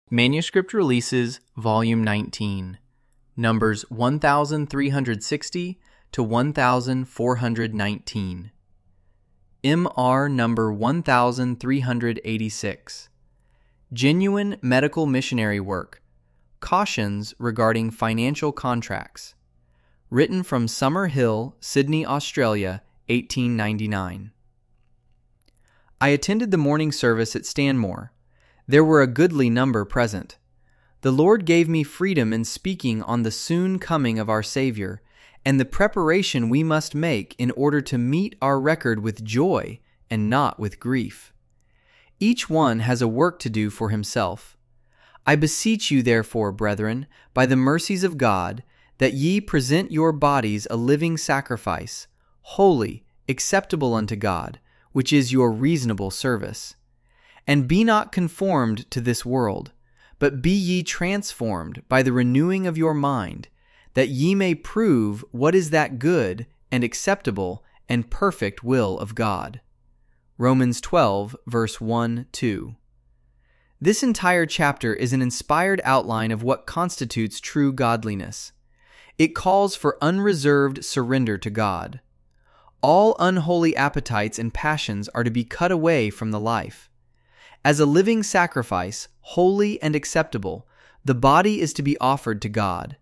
Manuscript Releases, Volume 19, numbers 1360 to 1419. MR number 1386. Genuine Medical Missionary Work. Cautions regarding financial contracts. Written from Summer Hill, Sydney, Australia, 1899. I attended the morning service at Stanmore. There were a goodly number present. The Lord gave me freedom in speaking on the soon coming of our Savior, and the preparation we must make in order to meet our record with joy and not with grief. Each one has a work to do for himself. I beseech you, therefore, brethren, by the mercies of God, that ye present your bodies a living sacrifice, holy, acceptable unto God, which is your reasonable service. And be not conformed to this world, but be ye transformed by the renewing of your mind, that ye may prove what is that good and acceptable and perfect will of God. Romans 12, verse 1-2. This entire chapter is an inspired outline of what constitutes true godliness. It calls for unreserved surrender to God. All unholy appetites and passions are to be cut away from the life. As a living sacrifice, holy and acceptable, the body is to be offered to God.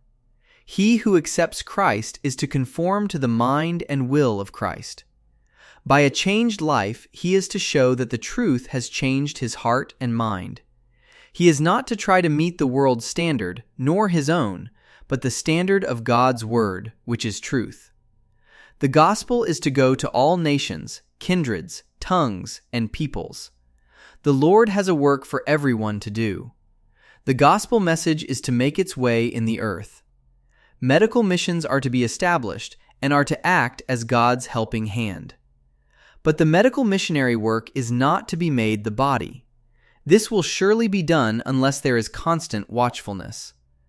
He who accepts Christ is to conform to the mind and will of Christ. By a changed life, he is to show that the truth has changed his heart and mind. He is not to try to meet the world's standard, nor his own, but the standard of God's Word, which is truth. The gospel is to go to all nations, kindreds, tongues, and peoples. The Lord has a work for everyone to do. The gospel message is to make its way in the earth. Medical missions are to be established and are to act as God's helping hand. But the medical missionary work is not to be made the body. This will surely be done unless there is constant watchfulness.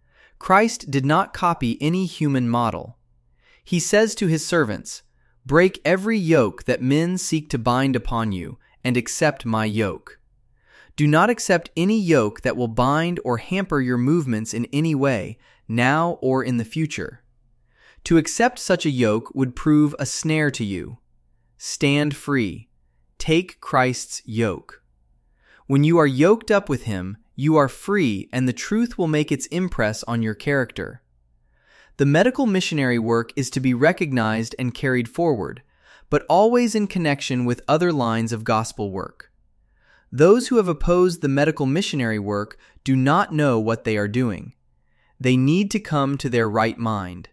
Christ did not copy any human model. He says to his servants, "Break every yoke that men seek to bind upon you, and accept my yoke." Do not accept any yoke that will bind or hamper your movements in any way, now or in the future. To accept such a yoke would prove a snare to you. Stand free. Take Christ's yoke. When you are yoked up with him, you are free, and the truth will make its impress on your character. The medical missionary work is to be recognized and carried forward, but always in connection with other lines of gospel work. Those who have opposed the medical missionary work do not know what they are doing. They need to come to their right mind.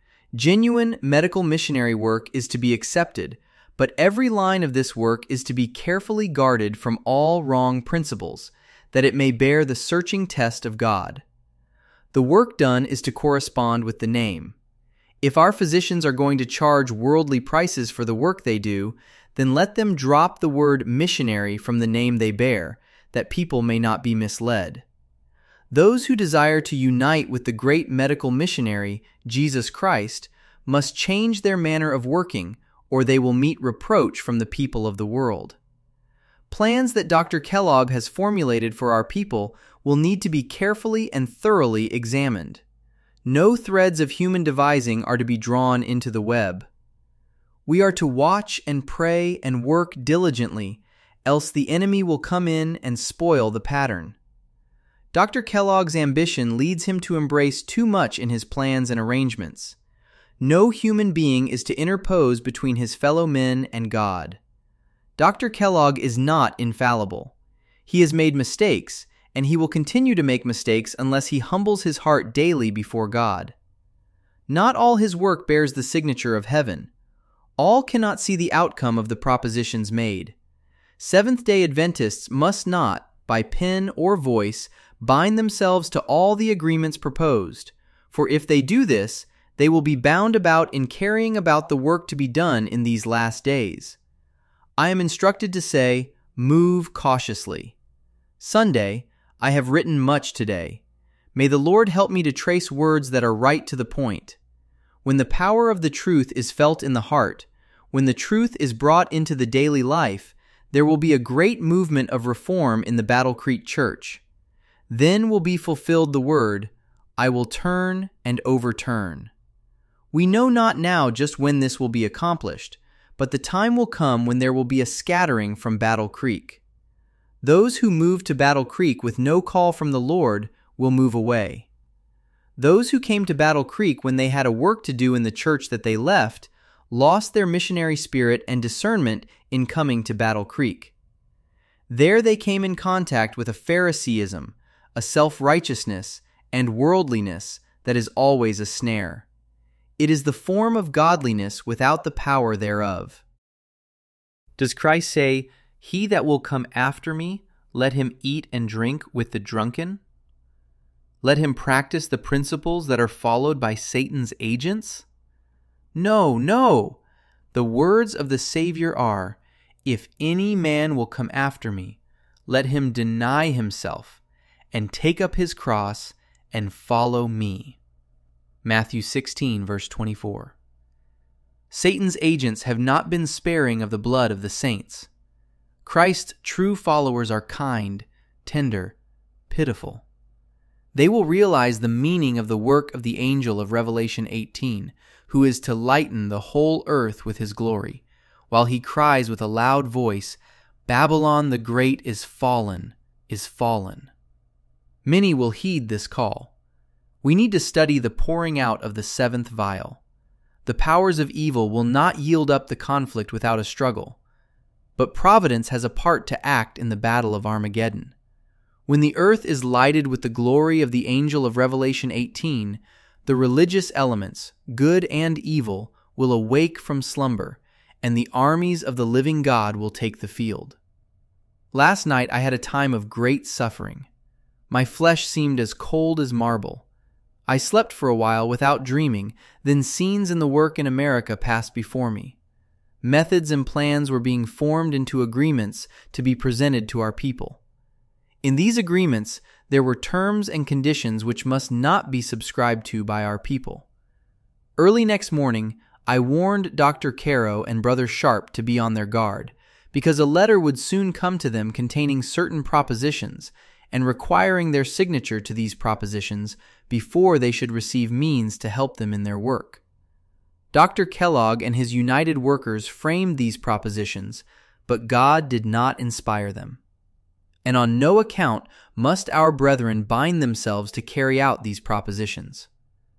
Genuine medical missionary work is to be accepted, but every line of this work is to be carefully guarded from all wrong principles, that it may bear the searching test of God. The work done is to correspond with the name. If our physicians are going to charge worldly prices for the work they do, then let them drop the word missionary from the name they bear, that people may not be misled. Those who desire to unite with the great medical missionary, Jesus Christ, must change their manner of working, or they will meet reproach from the people of the world. Plans that Dr. Kellogg has formulated for our people will need to be carefully and thoroughly examined. No threads of human devising are to be drawn into the web. We are to watch and pray and work diligently, else the enemy will come in and spoil the pattern. Dr. Kellogg's ambition leads him to embrace too much in his plans and arrangements. No human being is to interpose between his fellow men and God. Dr. Kellogg is not infallible. He has made mistakes, and he will continue to make mistakes unless he humbles his heart daily before God. Not all his work bears the signature of heaven. All cannot see the outcome of the propositions made. Seventh-day Adventists must not, by pen or voice, bind themselves to all the agreements proposed, for if they do this, they will be bound about in carrying about the work to be done in these last days. I am instructed to say, move cautiously. Sunday, I have written much today. May the Lord help me to trace words that are right to the point. When the power of the truth is felt in the heart, when the truth is brought into the daily life, there will be a great movement of reform in the Battle Creek Church. Then will be fulfilled the word, I will turn and overturn. We know not now just when this will be accomplished, but the time will come when there will be a scattering from Battle Creek. Those who move to Battle Creek with no call from the Lord will move away. Those who came to Battle Creek when they had a work to do in the church that they left lost their missionary spirit and discernment in coming to Battle Creek. There they came in contact with a Phariseeism, a self-righteousness, and worldliness that is always a snare. It is the form of godliness without the power thereof. Does Christ say, "He that will come after me, let him eat and drink with the drunken"? Let him practice the principles that are followed by Satan's agents? No, no! The words of the Savior are, "If any man will come after me, let him deny himself and take up his cross and follow me." Matthew 16, verse 24. Satan's agents have not been sparing of the blood of the saints. Christ's true followers are kind, tender, pitiful. They will realize the meaning of the work of the angel of Revelation 18, who is to lighten the whole earth with his glory, while he cries with a loud voice, "Babylon the Great is fallen, is fallen." Many will heed this call. We need to study the pouring out of the seventh vial. The powers of evil will not yield up the conflict without a struggle. But providence has a part to act in the battle of Armageddon. When the earth is lighted with the glory of the angel of Revelation 18, the religious elements, good and evil, will awake from slumber, and the armies of the living God will take the field. Last night I had a time of great suffering. My flesh seemed as cold as marble. I slept for a while without dreaming, then scenes in the work in America passed before me. Methods and plans were being formed into agreements to be presented to our people. In these agreements, there were terms and conditions which must not be subscribed to by our people. Early next morning, I warned Dr. Caro and Brother Sharp to be on their guard, because a letter would soon come to them containing certain propositions and requiring their signature to these propositions before they should receive means to help them in their work. Dr. Kellogg and his united workers framed these propositions, but God did not inspire them. And on no account must our brethren bind themselves to carry out these propositions.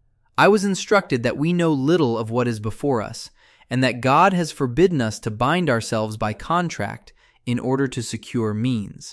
I was instructed that we know little of what is before us, and that God has forbidden us to bind ourselves by contract in order to secure means.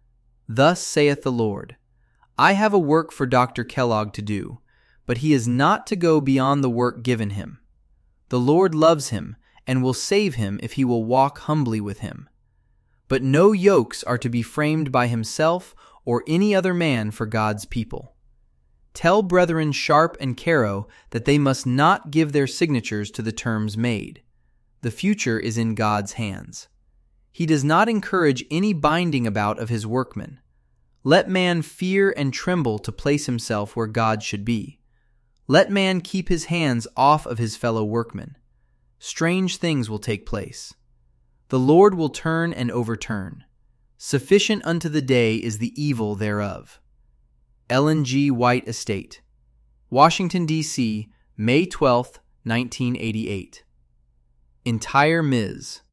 Thus saith the Lord, I have a work for Dr. Kellogg to do, but he is not to go beyond the work given him. The Lord loves him and will save him if he will walk humbly with him. But no yokes are to be framed by himself or any other man for God's people. Tell brethren Sharp and Caro that they must not give their signatures to the terms made. The future is in God's hands. He does not encourage any binding about of his workmen. Let man fear and tremble to place himself where God should be. Let man keep his hands off of his fellow workmen. Strange things will take place. The Lord will turn and overturn. Sufficient unto the day is the evil thereof. Ellen G. White Estate, Washington, D.C., May 12, 1988. Entire Ms.